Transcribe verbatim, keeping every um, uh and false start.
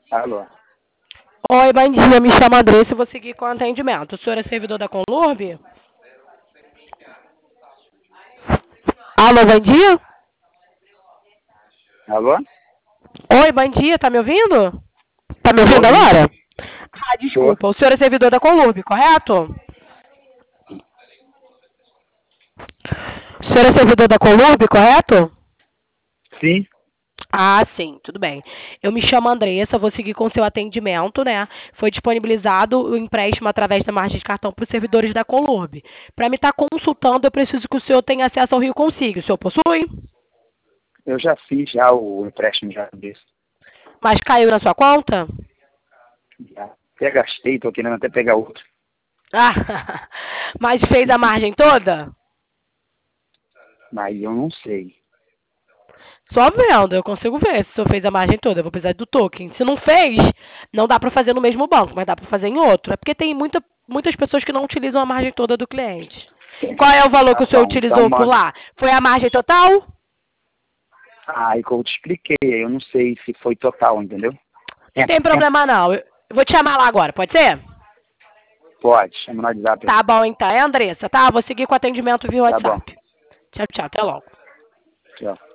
Alô? Oi, bom dia. Me chamo Andressa e vou seguir com o atendimento. O senhor é servidor da Conlurb? Alô, bom dia? Alô? Oi, bom dia. Tá me ouvindo? Tá me Tô ouvindo ouvindo. agora? Ah, Tô. desculpa. O senhor é servidor da Conlurb, correto? O senhor é servidor da Conlurb, correto? Sim. Ah, sim, tudo bem. Eu me chamo Andressa, vou seguir com o seu atendimento, né? Foi disponibilizado o empréstimo através da margem de cartão para os servidores da Conlurb. Para me estar consultando, eu preciso que o senhor tenha acesso ao Rio Consigo. O senhor possui? Eu já fiz já o empréstimo já desse. Mas caiu na sua conta? Já. Até gastei, tô querendo até pegar outro. Ah, mas fez a margem toda? Mas eu não sei. Só vendo, eu consigo ver se o senhor fez a margem toda. Eu vou precisar do token. Se não fez, não dá para fazer no mesmo banco, mas dá para fazer em outro. É porque tem muita, muitas pessoas que não utilizam a margem toda do cliente. Qual é o valor que Tá o senhor bom, então utilizou por manda. lá? Foi a margem total? Ah, e que eu te expliquei, eu não sei se foi total, entendeu? Não É, tem é, problema não. Eu eu vou te chamar lá agora, pode ser? pode, chama no WhatsApp aí. Tá bom então. É a Andressa, tá? Vou seguir com o atendimento via Tá bom. WhatsApp. Tchau, tchau. Até logo. Tchau.